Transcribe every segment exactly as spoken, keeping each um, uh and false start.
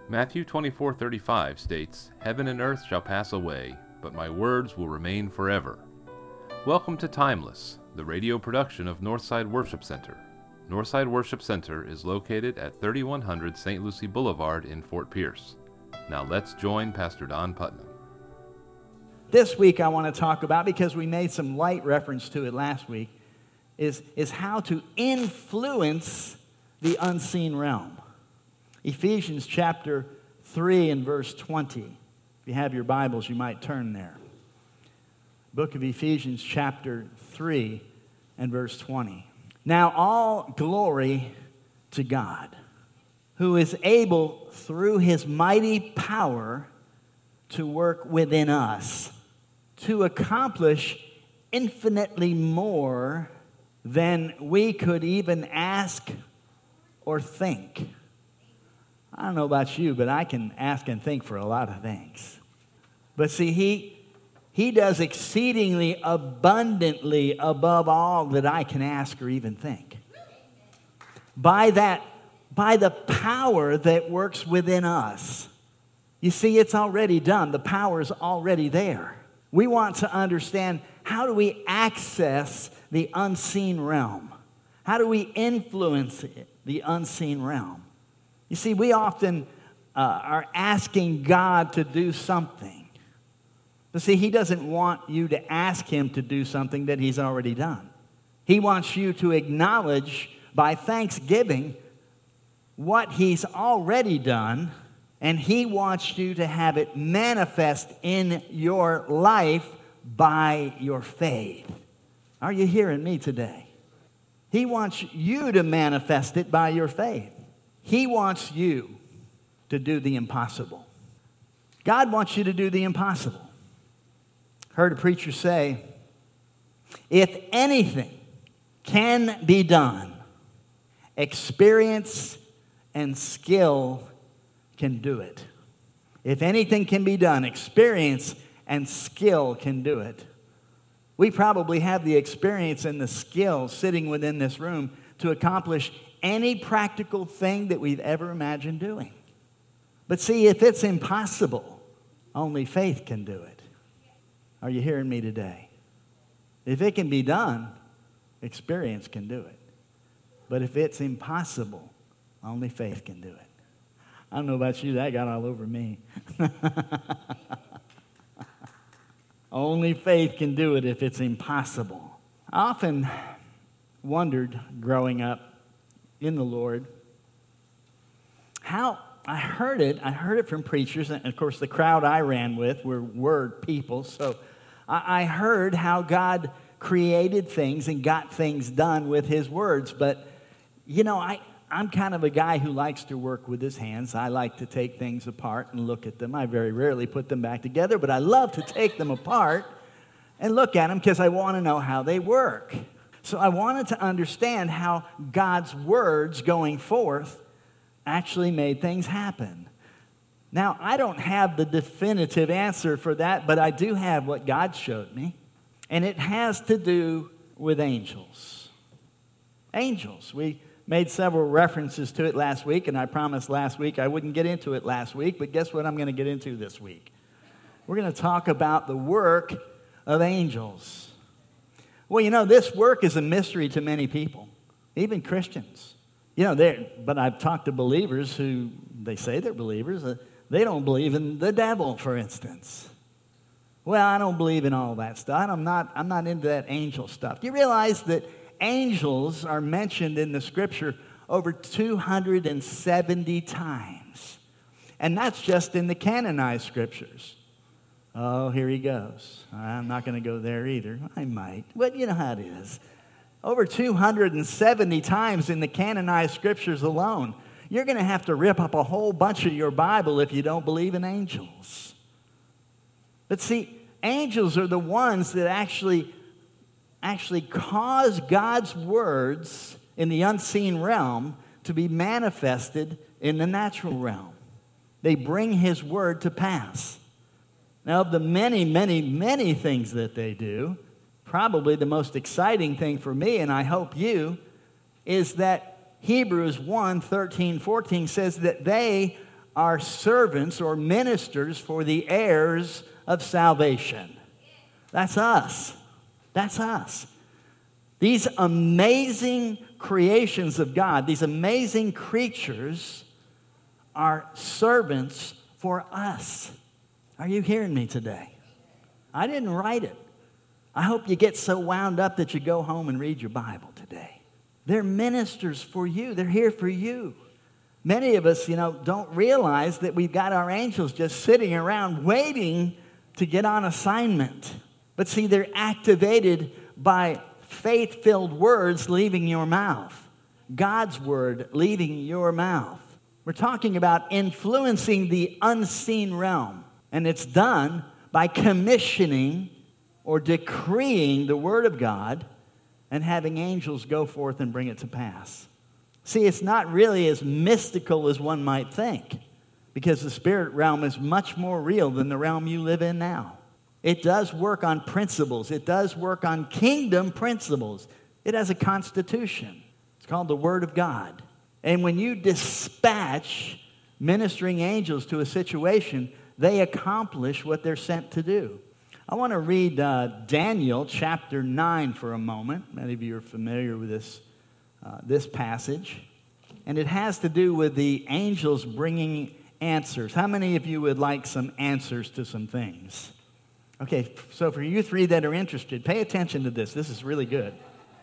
Matthew twenty-four thirty-five states, "Heaven and earth shall pass away, but my words will remain forever." Welcome to Timeless, the radio production of Northside Worship Center. Northside Worship Center is located at thirty-one hundred Saint Lucie Boulevard in Fort Pierce. Now let's join Pastor Don Putnam. This week I want to talk about, because we made some light reference to it last week, is, is how to influence the unseen realm. Ephesians chapter three and verse twenty. If you have your Bibles, you might turn there. Book of Ephesians chapter three and verse twenty. Now all glory to God, who is able through his mighty power to work within us, to accomplish infinitely more than we could even ask or think. I don't know about you, but I can ask and think for a lot of things. But see, he, he does exceedingly abundantly above all that I can ask or even think. By that, by the power that works within us. You see, it's already done. The power is already there. We want to understand, how do we access the unseen realm? How do we influence it, the unseen realm? You see, we often uh, are asking God to do something. But see, he doesn't want you to ask him to do something that he's already done. He wants you to acknowledge by thanksgiving what he's already done, and he wants you to have it manifest in your life by your faith. Are you hearing me today? He wants you to manifest it by your faith. He wants you to do the impossible. God wants you to do the impossible. Heard a preacher say, if anything can be done, experience and skill can do it. If anything can be done, experience and skill can do it. We probably have the experience and the skill sitting within this room to accomplish any practical thing that we've ever imagined doing. But see, if it's impossible, only faith can do it. Are you hearing me today? If it can be done, experience can do it. But if it's impossible, only faith can do it. I don't know about you, that got all over me. Only faith can do it if it's impossible. I often wondered growing up in the Lord how I heard it. I heard it from preachers, and of course the crowd I ran with were word people. So I heard how God created things and got things done with his words. But, you know, I, I'm kind of a guy who likes to work with his hands. I like to take things apart and look at them. I very rarely put them back together, but I love to take them apart and look at them because I want to know how they work. So I wanted to understand how God's words going forth actually made things happen. Now, I don't have the definitive answer for that, but I do have what God showed me, and it has to do with angels. Angels. We made several references to it last week, and I promised last week I wouldn't get into it last week, but guess what I'm going to get into this week? We're going to talk about the work of angels. Well, you know, this work is a mystery to many people, even Christians. You know, but I've talked to believers who, they say they're believers, uh, they don't believe in the devil, for instance. Well, I don't believe in all that stuff. I'm not, I'm not into that angel stuff. Do you realize that angels are mentioned in the Scripture over two hundred seventy times? And that's just in the canonized Scriptures. Oh, here he goes. I'm not going to go there either. I might. But you know how it is. Over two hundred seventy times in the canonized Scriptures alone. You're going to have to rip up a whole bunch of your Bible if you don't believe in angels. But see, angels are the ones that actually, actually cause God's words in the unseen realm to be manifested in the natural realm. They bring his word to pass. Now, of the many, many, many things that they do, probably the most exciting thing for me, and I hope you, is that Hebrews one, thirteen, fourteen says that they are servants or ministers for the heirs of salvation. That's us. That's us. These amazing creations of God, these amazing creatures are servants for us. Are you hearing me today? I didn't write it. I hope you get so wound up that you go home and read your Bible today. They're ministers for you. They're here for you. Many of us, you know, don't realize that we've got our angels just sitting around waiting to get on assignment. But see, they're activated by faith-filled words leaving your mouth. God's word leaving your mouth. We're talking about influencing the unseen realm. And it's done by commissioning or decreeing the word of God and having angels go forth and bring it to pass. See, it's not really as mystical as one might think, because the spirit realm is much more real than the realm you live in now. It does work on principles. It does work on kingdom principles. It has a constitution. It's called the Word of God. And when you dispatch ministering angels to a situation, they accomplish what they're sent to do. I want to read uh, Daniel chapter nine for a moment. Many of you are familiar with this, uh, this passage. And it has to do with the angels bringing answers. How many of you would like some answers to some things? Okay, so for you three that are interested, pay attention to this. This is really good.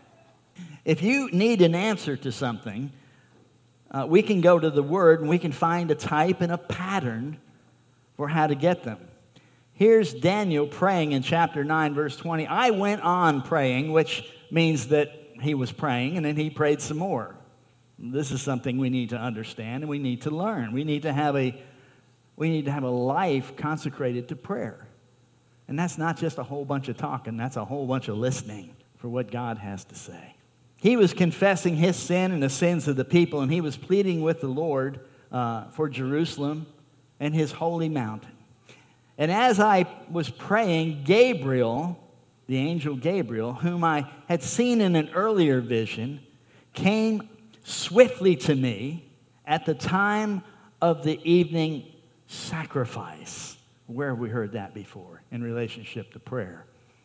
If you need an answer to something, uh, we can go to the Word and we can find a type and a pattern for how to get them. Here's Daniel praying in chapter nine, verse twenty. I went on praying, which means that he was praying, and then he prayed some more. This is something we need to understand and we need to learn. We need to have a, we need to have a life consecrated to prayer. And that's not just a whole bunch of talking. That's a whole bunch of listening for what God has to say. He was confessing his sin and the sins of the people, and he was pleading with the Lord uh, for Jerusalem and his holy mountain. And as I was praying, Gabriel, the angel Gabriel, whom I had seen in an earlier vision, came swiftly to me at the time of the evening sacrifice. Where have we heard that before in relationship to prayer?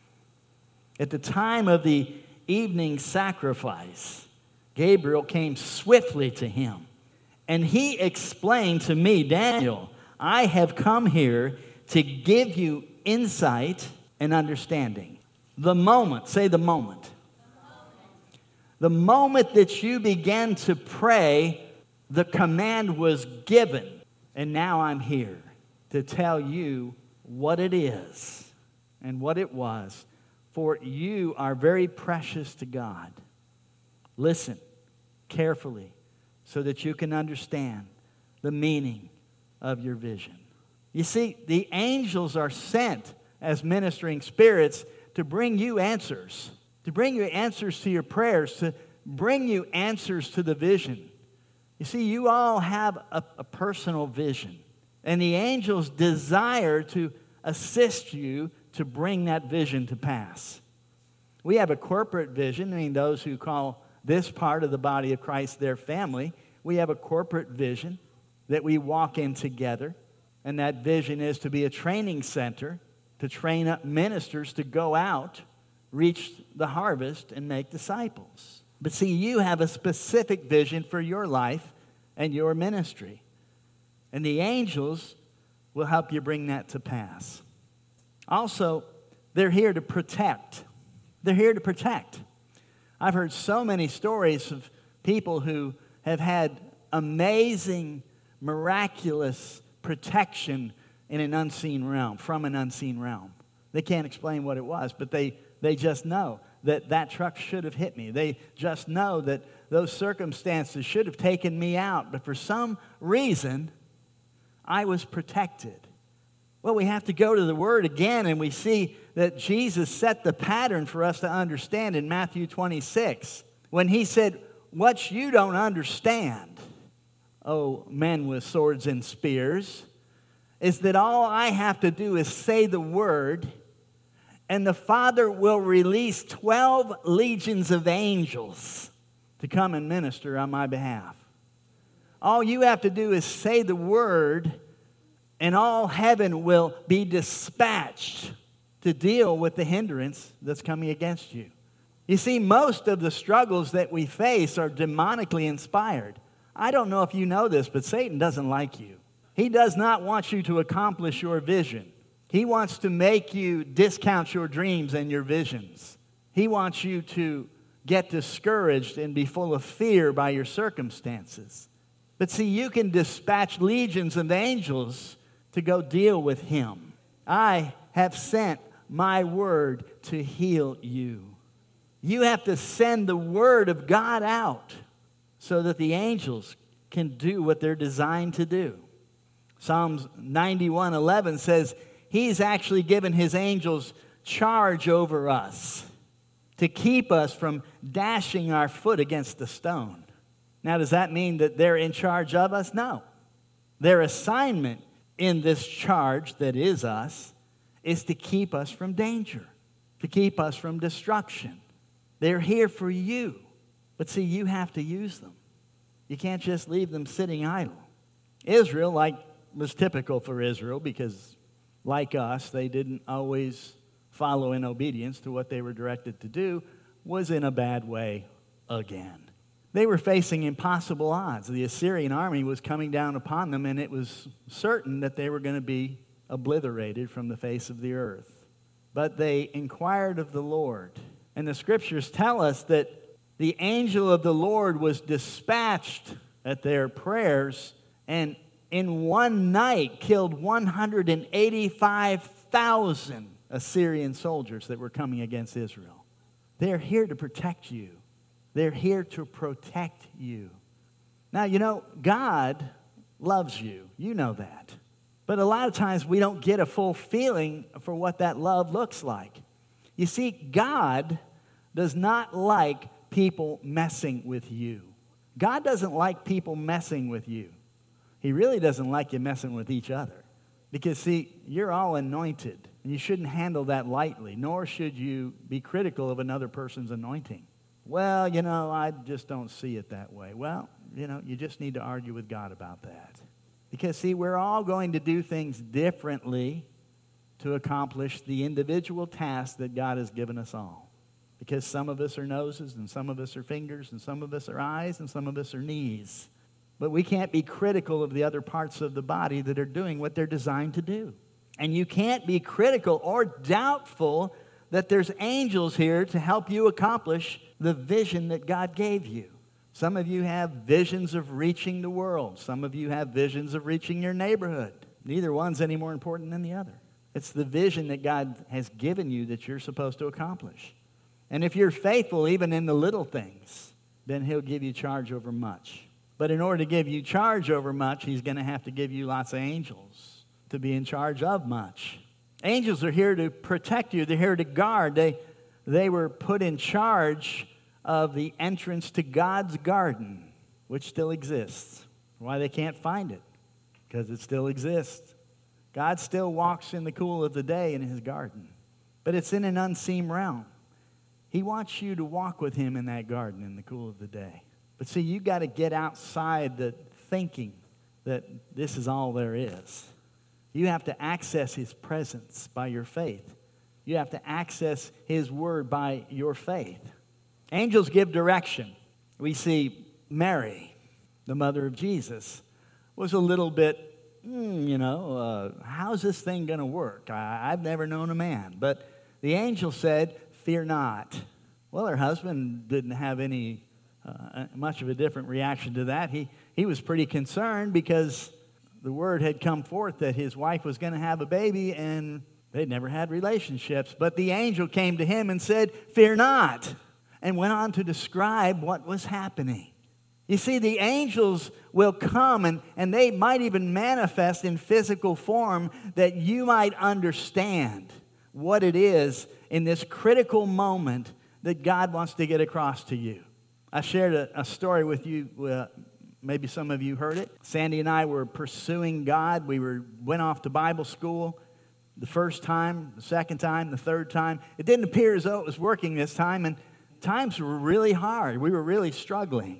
At the time of the evening sacrifice, Gabriel came swiftly to him, and he explained to me, Daniel, I have come here to give you insight and understanding. The moment, say the moment. The moment that you began to pray, the command was given, and now I'm here to tell you what it is and what it was, for you are very precious to God. Listen carefully so that you can understand the meaning of your vision. You see, the angels are sent as ministering spirits to bring you answers, to bring you answers to your prayers, to bring you answers to the vision. You see, you all have a, a personal vision. And the angels desire to assist you to bring that vision to pass. We have a corporate vision, I mean, those who call this part of the body of Christ their family. We have a corporate vision that we walk in together. And that vision is to be a training center to train up ministers to go out, reach the harvest, and make disciples. But see, you have a specific vision for your life and your ministry. And the angels will help you bring that to pass. Also, they're here to protect. They're here to protect. I've heard so many stories of people who have had amazing, miraculous protection in an unseen realm, from an unseen realm. They can't explain what it was, but they, they just know that that truck should have hit me. They just know that those circumstances should have taken me out, but for some reason, I was protected. Well, we have to go to the Word again, and we see that Jesus set the pattern for us to understand in Matthew twenty-six, when he said, what you don't understand, oh, men with swords and spears, is that all I have to do is say the word, and the Father will release twelve legions of angels to come and minister on my behalf. All you have to do is say the word, and all heaven will be dispatched to deal with the hindrance that's coming against you. You see, most of the struggles that we face are demonically inspired. I don't know if you know this, but Satan doesn't like you. He does not want you to accomplish your vision. He wants to make you discount your dreams and your visions. He wants you to get discouraged and be full of fear by your circumstances. But see, you can dispatch legions of angels to go deal with him. I have sent my word to heal you. You have to send the word of God out so that the angels can do what they're designed to do. Psalms ninety-one eleven says he's actually given his angels charge over us to keep us from dashing our foot against the stone. Now, does that mean that they're in charge of us? No. Their assignment in this charge that is us is to keep us from danger, to keep us from destruction. They're here for you. But see, you have to use them. You can't just leave them sitting idle. Israel, like was typical for Israel, because like us, they didn't always follow in obedience to what they were directed to do, was in a bad way again. They were facing impossible odds. The Assyrian army was coming down upon them, and it was certain that they were going to be obliterated from the face of the earth. But they inquired of the Lord. And the scriptures tell us that the angel of the Lord was dispatched at their prayers, and in one night killed one hundred eighty-five thousand Assyrian soldiers that were coming against Israel. They're here to protect you. They're here to protect you. Now, you know, God loves you. You know that. But a lot of times we don't get a full feeling for what that love looks like. You see, God does not like people messing with you. God doesn't like people messing with you. He really doesn't like you messing with each other. Because, see, you're all anointed. And you shouldn't handle that lightly, nor should you be critical of another person's anointing. Well, you know, I just don't see it that way. Well, you know, you just need to argue with God about that. Because, see, we're all going to do things differently to accomplish the individual task that God has given us all. Because some of us are noses, and some of us are fingers, and some of us are eyes, and some of us are knees. But we can't be critical of the other parts of the body that are doing what they're designed to do. And you can't be critical or doubtful that there's angels here to help you accomplish the vision that God gave you. Some of you have visions of reaching the world. Some of you have visions of reaching your neighborhood. Neither one's any more important than the other. It's the vision that God has given you that you're supposed to accomplish. And if you're faithful even in the little things, then he'll give you charge over much. But in order to give you charge over much, he's going to have to give you lots of angels to be in charge of much. Angels are here to protect you. They're here to guard. They, they were put in charge of the entrance to God's garden, which still exists. Why they can't find it? Because it still exists. God still walks in the cool of the day in his garden. But it's in an unseen realm. He wants you to walk with him in that garden in the cool of the day. But see, you got to get outside the thinking that this is all there is. You have to access his presence by your faith. You have to access his word by your faith. Angels give direction. We see Mary, the mother of Jesus, was a little bit, mm, you know, uh, how's this thing going to work? I, I've never known a man. But the angel said, fear not. Well, her husband didn't have any uh, much of a different reaction to that. He, he was pretty concerned because the word had come forth that his wife was going to have a baby, and they'd never had relationships. But the angel came to him and said, fear not, and went on to describe what was happening. You see, the angels will come, and, and they might even manifest in physical form that you might understand what it is in this critical moment that God wants to get across to you. I shared a, a story with you. Uh, maybe some of you heard it. Sandy and I were pursuing God. We were went off to Bible school the first time, the second time, the third time. It didn't appear as though it was working this time, and times were really hard. We were really struggling.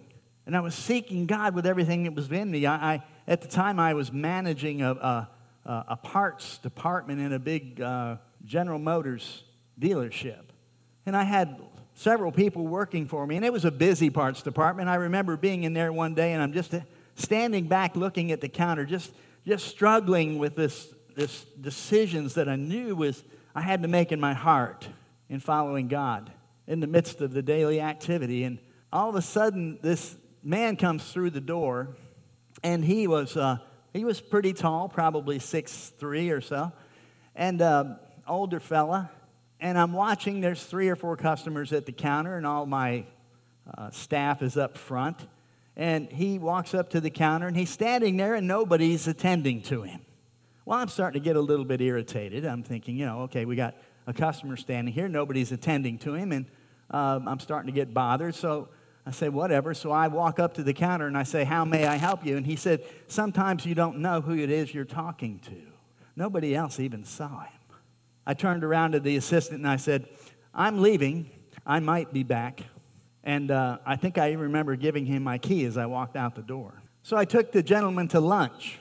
And I was seeking God with everything that was in me. I, I at the time, I was managing a, a, a parts department in a big uh, General Motors dealership. And I had several people working for me, and it was a busy parts department. I remember being in there one day, and I'm just standing back looking at the counter, just, just struggling with this, this decisions that I knew was I had to make in my heart in following God in the midst of the daily activity. And all of a sudden, this man comes through the door, and he was uh, he was pretty tall, probably six three or so, and uh, older fella. And I'm watching, there's three or four customers at the counter, and all my uh, staff is up front. And he walks up to the counter, and he's standing there, and nobody's attending to him. Well, I'm starting to get a little bit irritated. I'm thinking, you know, okay, we got a customer standing here, nobody's attending to him, and um, I'm starting to get bothered. So I say, whatever. So I walk up to the counter, and I say, how may I help you? And he said, sometimes you don't know who it is you're talking to. Nobody else even saw him. I turned around to the assistant and I said, I'm leaving. I might be back. And uh, I think I remember giving him my key as I walked out the door. So I took the gentleman to lunch,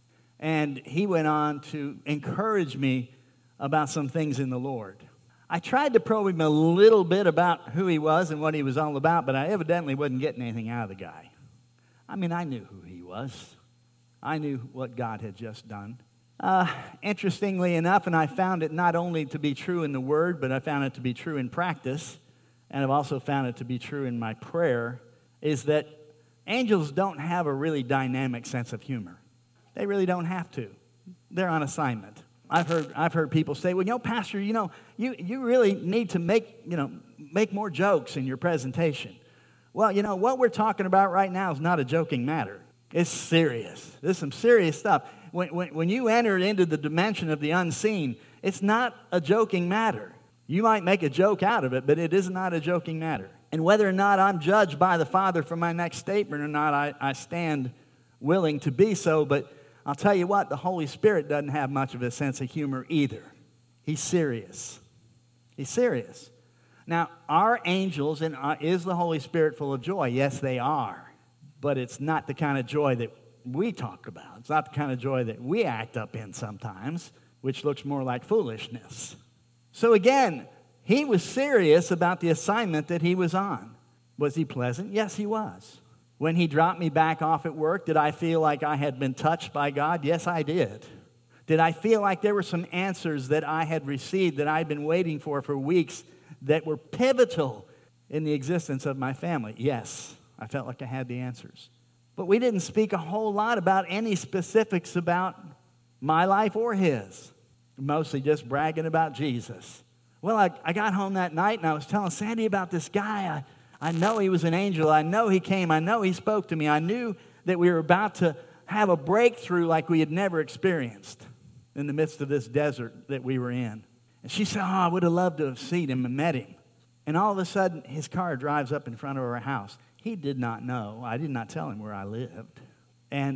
and he went on to encourage me about some things in the Lord. I tried to probe him a little bit about who he was and what he was all about, but I evidently wasn't getting anything out of the guy. I mean, I knew who he was. I knew what God had just done. Uh, interestingly enough, and I found it not only to be true in the Word, but I found it to be true in practice, and I've also found it to be true in my prayer, is that angels don't have a really dynamic sense of humor. They really don't have to. They're on assignment. I've heard I've heard people say, well, you know, Pastor, you know, you, you really need to make, you know, make more jokes in your presentation. Well, you know, what we're talking about right now is not a joking matter. It's serious. This is some serious stuff. When, when, when you enter into the dimension of the unseen, it's not a joking matter. You might make a joke out of it, but it is not a joking matter. And whether or not I'm judged by the Father for my next statement or not, I, I stand willing to be so. But I'll tell you what, the Holy Spirit doesn't have much of a sense of humor either. He's serious. He's serious. Now, are angels and uh, is the Holy Spirit full of joy? Yes, they are. But it's not the kind of joy that we talk about. It's not the kind of joy that we act up in sometimes, which looks more like foolishness. So again, he was serious about the assignment that he was on. Was he pleasant? Yes, he was. When he dropped me back off at work, did I feel like I had been touched by God? Yes, I did. Did I feel like there were some answers that I had received that I'd been waiting for for weeks that were pivotal in the existence of my family? Yes, I felt like I had the answers. But we didn't speak a whole lot about any specifics about my life or his. Mostly just bragging about Jesus. Well, I, I got home that night and I was telling Sandy about this guy. I, I know he was an angel. I know he came. I know he spoke to me. I knew that we were about to have a breakthrough like we had never experienced in the midst of this desert that we were in. And she said, oh, I would have loved to have seen him and met him. And all of a sudden, his car drives up in front of our house. He did not know. I did not tell him where I lived. And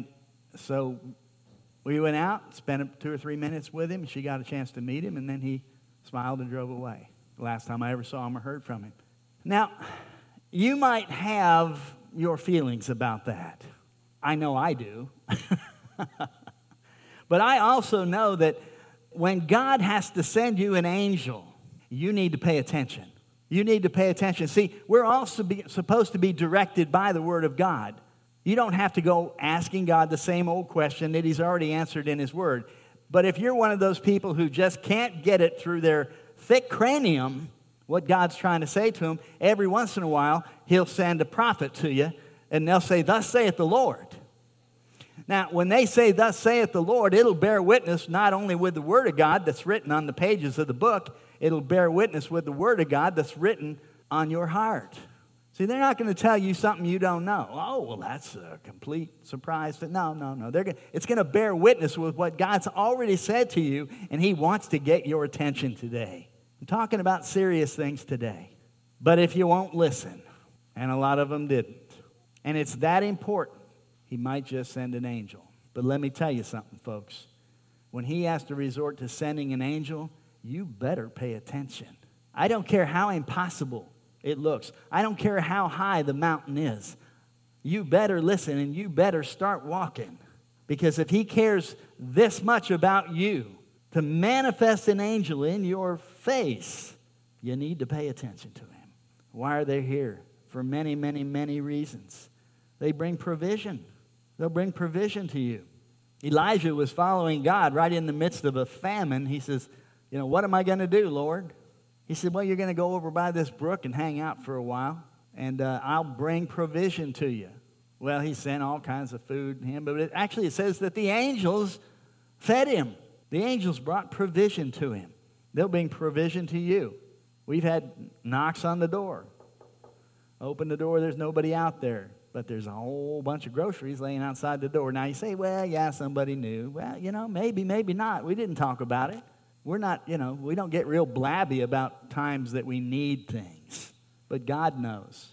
so we went out, spent two or three minutes with him. She got a chance to meet him, and then he smiled and drove away. The last time I ever saw him or heard from him. Now, you might have your feelings about that. I know I do. But I also know that when God has to send you an angel, you need to pay attention. You need to pay attention. See, we're also be, supposed to be directed by the Word of God. You don't have to go asking God the same old question that He's already answered in His Word. But if you're one of those people who just can't get it through their thick cranium, what God's trying to say to them, every once in a while, He'll send a prophet to you, and they'll say, thus saith the Lord. Now, when they say, thus saith the Lord, it'll bear witness not only with the Word of God that's written on the pages of the book, it'll bear witness with the Word of God that's written on your heart. See, they're not going to tell you something you don't know. Oh, well, that's a complete surprise. No, no, no. They're gonna, it's going to bear witness with what God's already said to you, and He wants to get your attention today. I'm talking about serious things today. But if you won't listen, and a lot of them didn't, and it's that important, He might just send an angel. But let me tell you something, folks. When He has to resort to sending an angel, you better pay attention. I don't care how impossible it looks. I don't care how high the mountain is. you better listen and you better start walking. Because if he cares this much about you, to manifest an angel in your face, you need to pay attention to him. Why are they here? For many, many, many reasons. They bring provision. They'll bring provision to you. Elijah was following God right in the midst of a famine. He says, you know, what am I going to do, Lord? He said, well, you're going to go over by this brook and hang out for a while, and uh, I'll bring provision to you. Well, he sent all kinds of food to him, but it, actually it says that the angels fed him. The angels brought provision to him. They'll bring provision to you. We've had knocks on the door. Open the door, there's nobody out there, but there's a whole bunch of groceries laying outside the door. Now you say, well, yeah, somebody knew. Well, you know, maybe, maybe not. We didn't talk about it. We're not, you know, we don't get real blabby about times that we need things, but God knows.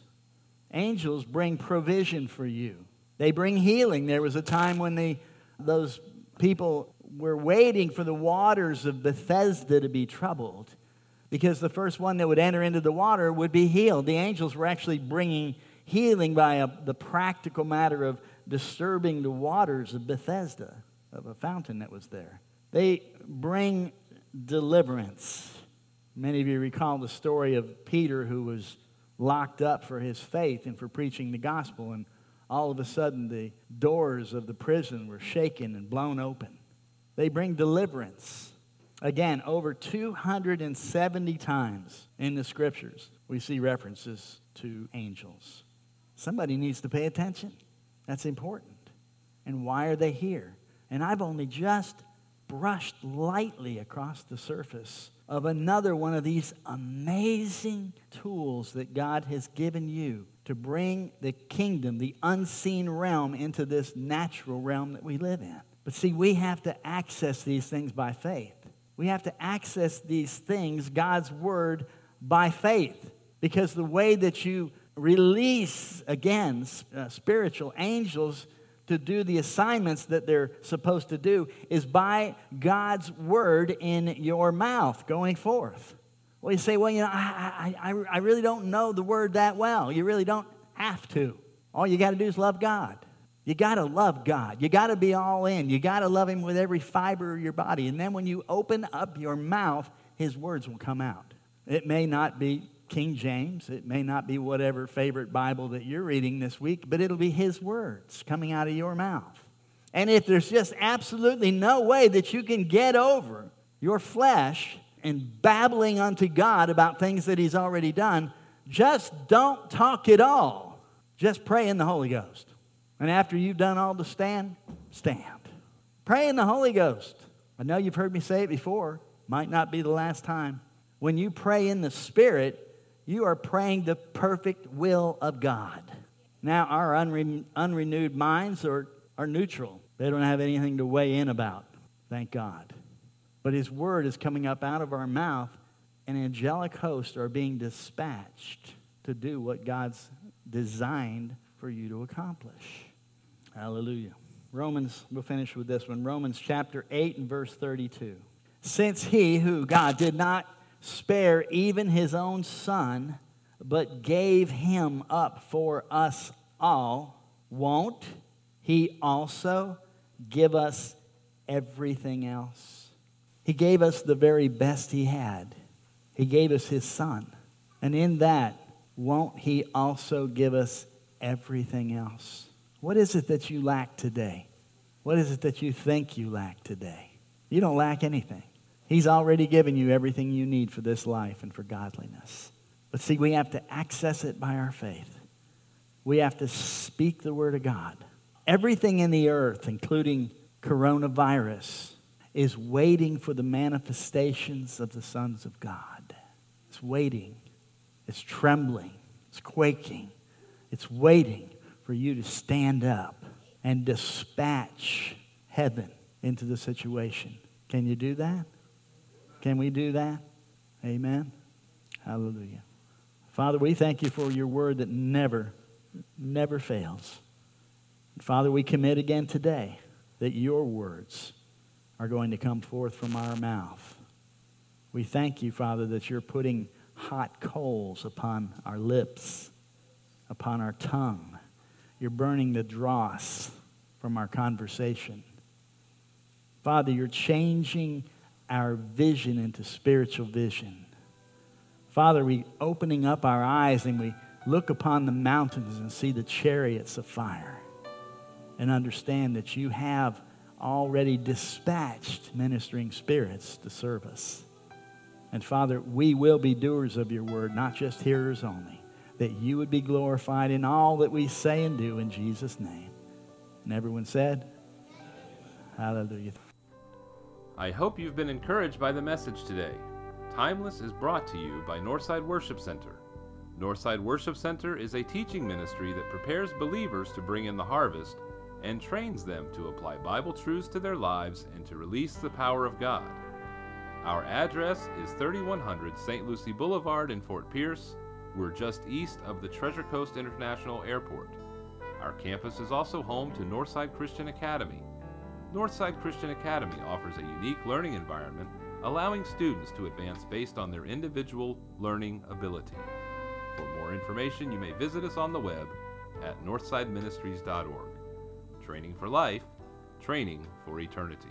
Angels bring provision for you. They bring healing. There was a time when they, those people were waiting for the waters of Bethesda to be troubled, because the first one that would enter into the water would be healed. The angels were actually bringing healing by a, the practical matter of disturbing the waters of Bethesda, of a fountain that was there. They bring deliverance. Many of you recall the story of Peter, who was locked up for his faith and for preaching the gospel, and all of a sudden the doors of the prison were shaken and blown open. They bring deliverance. Again, over two hundred seventy times in the scriptures we see references to angels. Somebody needs to pay attention. That's important. And why are they here? And I've only just brushed lightly across the surface of another one of these amazing tools that God has given you to bring the kingdom, the unseen realm, into this natural realm that we live in. But see, we have to access these things by faith. We have to access these things, God's word, by faith. Because the way that you release, again, uh, spiritual angels to do the assignments that they're supposed to do is by God's word in your mouth going forth. Well, you say, well, you know, I, I, I really don't know the word that well. You really don't have to. All you got to do is love God. You got to love God. You got to be all in. You got to love him with every fiber of your body. And then when you open up your mouth, his words will come out. It may not be King James. It may not be whatever favorite Bible that you're reading this week, but it'll be his words coming out of your mouth. And if there's just absolutely no way that you can get over your flesh and babbling unto God about things that he's already done, just don't talk at all. Just pray in the Holy Ghost. And after you've done all to stand, stand. Pray in the Holy Ghost. I know you've heard me say it before. Might not be the last time. When you pray in the Spirit, you are praying the perfect will of God. Now, our unre- unrenewed minds are, are neutral. They don't have anything to weigh in about, thank God. But his word is coming up out of our mouth, and angelic hosts are being dispatched to do what God's designed for you to accomplish. Hallelujah. Romans, we'll finish with this one. Romans chapter eight and verse thirty-two. Since he who, God, did not spare even his own son, but gave him up for us all, won't he also give us everything else? He gave us the very best he had. He gave us his son. And in that, won't he also give us everything else? What is it that you lack today? What is it that you think you lack today? You don't lack anything. He's already given you everything you need for this life and for godliness. But see, we have to access it by our faith. We have to speak the word of God. Everything in the earth, including coronavirus, is waiting for the manifestations of the sons of God. It's waiting. It's trembling. It's quaking. It's waiting for you to stand up and dispatch heaven into the situation. Can you do that? Can we do that? Amen. Hallelujah. Father, we thank you for your word that never, never fails. Father, we commit again today that your words are going to come forth from our mouth. We thank you, Father, that you're putting hot coals upon our lips, upon our tongue, you're burning the dross from our conversation. Father, you're changing our vision into spiritual vision. Father, we opening up our eyes and we look upon the mountains and see the chariots of fire and understand that you have already dispatched ministering spirits to serve us. And Father, we will be doers of your word, not just hearers only, that you would be glorified in all that we say and do in Jesus' name. And everyone said, hallelujah. I hope you've been encouraged by the message today. Timeless is brought to you by Northside Worship Center. Northside Worship Center is a teaching ministry that prepares believers to bring in the harvest and trains them to apply Bible truths to their lives and to release the power of God. Our address is thirty-one hundred Saint Lucie Boulevard in Fort Pierce. We're just east of the Treasure Coast International Airport. Our campus is also home to Northside Christian Academy. Northside Christian Academy offers a unique learning environment, allowing students to advance based on their individual learning ability. For more information, you may visit us on the web at northside ministries dot org. Training for life, training for eternity.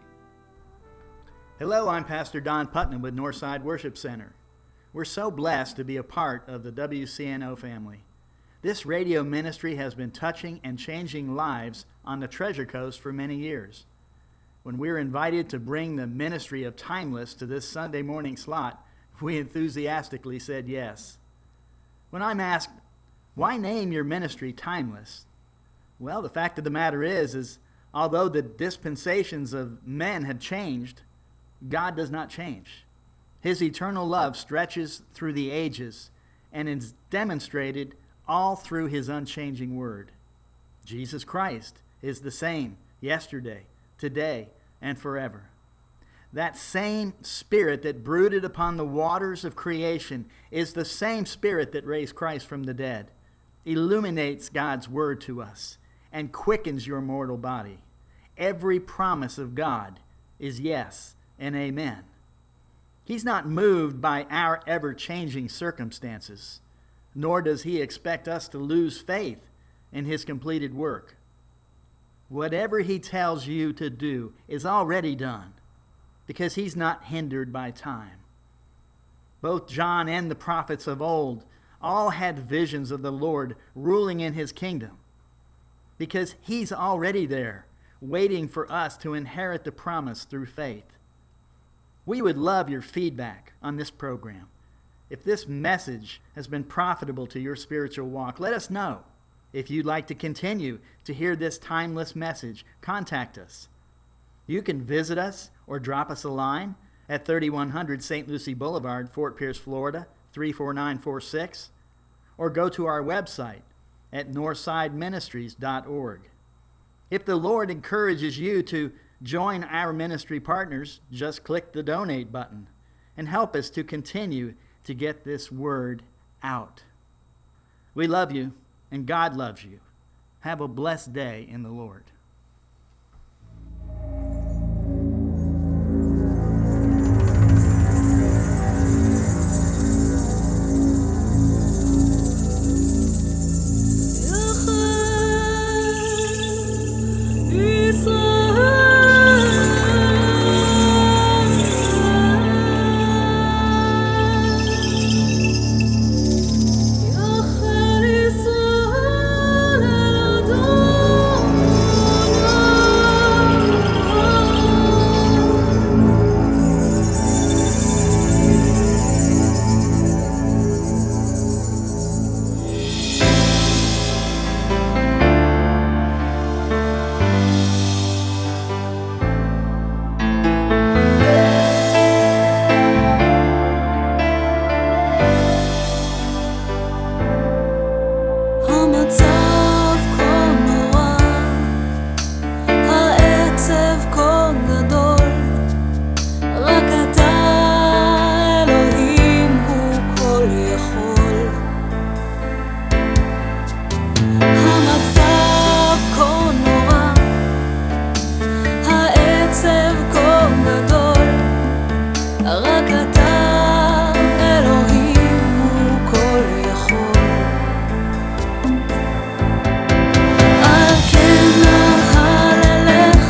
Hello, I'm Pastor Don Putnam with Northside Worship Center. We're so blessed to be a part of the W C N O family. This radio ministry has been touching and changing lives on the Treasure Coast for many years. When we were invited to bring the ministry of Timeless to this Sunday morning slot, we enthusiastically said yes. When I'm asked, why name your ministry Timeless? Well, the fact of the matter is, is although the dispensations of men have changed, God does not change. His eternal love stretches through the ages and is demonstrated all through his unchanging word. Jesus Christ is the same yesterday, today, and forever. That same Spirit that brooded upon the waters of creation is the same Spirit that raised Christ from the dead, illuminates God's word to us, and quickens your mortal body. Every promise of God is yes and amen. He's not moved by our ever-changing circumstances, nor does he expect us to lose faith in his completed work. Whatever he tells you to do is already done, because he's not hindered by time. Both John and the prophets of old all had visions of the Lord ruling in his kingdom, because he's already there, waiting for us to inherit the promise through faith. We would love your feedback on this program. If this message has been profitable to your spiritual walk, let us know. If you'd like to continue to hear this timeless message, contact us. You can visit us or drop us a line at thirty-one hundred Saint Lucie Boulevard, Fort Pierce, Florida, three four nine four six, or go to our website at northside ministries dot org. If the Lord encourages you to join our ministry partners, just click the donate button and help us to continue to get this word out. We love you, and God loves you. Have a blessed day in the Lord.